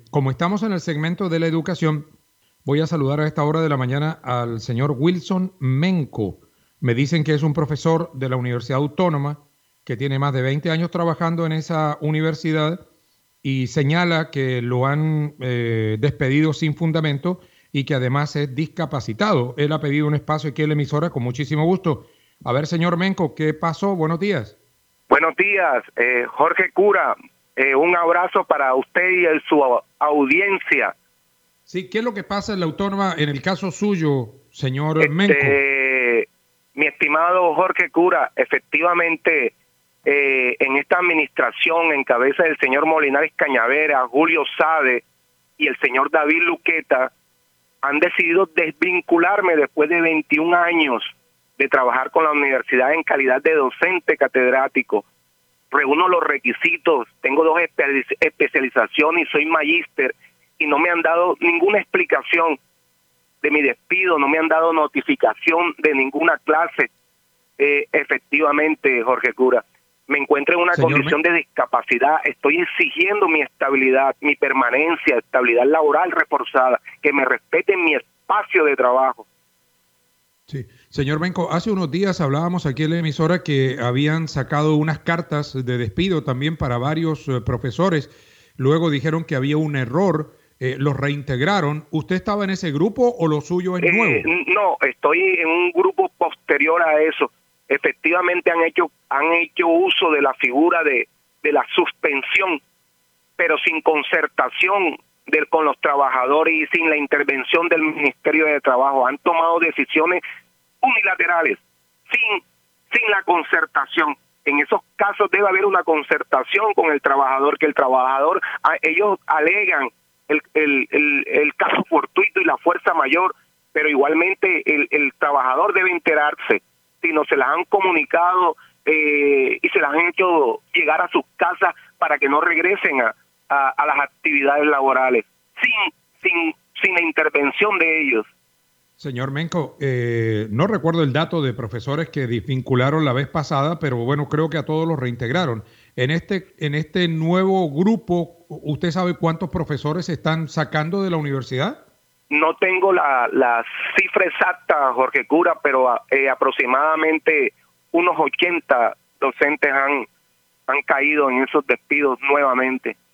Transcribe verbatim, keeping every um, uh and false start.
como estamos en el segmento de la educación, voy a saludar a esta hora de la mañana al señor Wilson Menco. Me dicen que es un profesor de la Universidad Autónoma, que tiene más de veinte años trabajando en esa universidad y señala que lo han eh, despedido sin fundamento y que además es discapacitado. Él ha pedido un espacio aquí en la emisora con muchísimo gusto. A ver, señor Menco, ¿qué pasó? Buenos días. Buenos días, eh, Jorge Cura. Eh, un abrazo para usted y el, su audiencia. Sí, ¿qué es lo que pasa en la Autónoma en el caso suyo, señor Este, Menco? Mi estimado Jorge Cura, efectivamente, eh, en esta administración en cabeza del señor Molinares Cañavera, Julio Sade y el señor David Luqueta, han decidido desvincularme después de veintiún años de trabajar con la universidad en calidad de docente catedrático. Reúno los requisitos, tengo dos espe especializaciones y soy magíster, y no me han dado ninguna explicación de mi despido, no me han dado notificación de ninguna clase. Eh, efectivamente, Jorge Cura, me encuentro en una Señor condición me... de discapacidad, estoy exigiendo mi estabilidad, mi permanencia, estabilidad laboral reforzada, que me respeten mi espacio de trabajo. Sí, señor Menco, hace unos días hablábamos aquí en la emisora que habían sacado unas cartas de despido también para varios eh, profesores. Luego dijeron que había un error, eh, los reintegraron. ¿Usted estaba en ese grupo o lo suyo es eh, nuevo? No, estoy en un grupo posterior a eso. Efectivamente han hecho han hecho uso de la figura de, de la suspensión, pero sin concertación del, con los trabajadores y sin la intervención del Ministerio de Trabajo. Han tomado decisiones unilaterales, sin, sin la concertación. En esos casos debe haber una concertación con el trabajador, que el trabajador, a, ellos alegan el, el, el, el caso fortuito y la fuerza mayor, pero igualmente el, el trabajador debe enterarse. Si no se las han comunicado eh, y se las han hecho llegar a sus casas para que no regresen a, a, a las actividades laborales, sin, sin, sin la intervención de ellos. Señor Menco, eh, no recuerdo el dato de profesores que desvincularon la vez pasada, pero bueno, creo que a todos los reintegraron. En este, en este nuevo grupo, ¿usted sabe cuántos profesores se están sacando de la universidad? No tengo la, la cifra exacta, Jorge Cura, pero eh, aproximadamente unos ochenta docentes han, han caído en esos despidos nuevamente.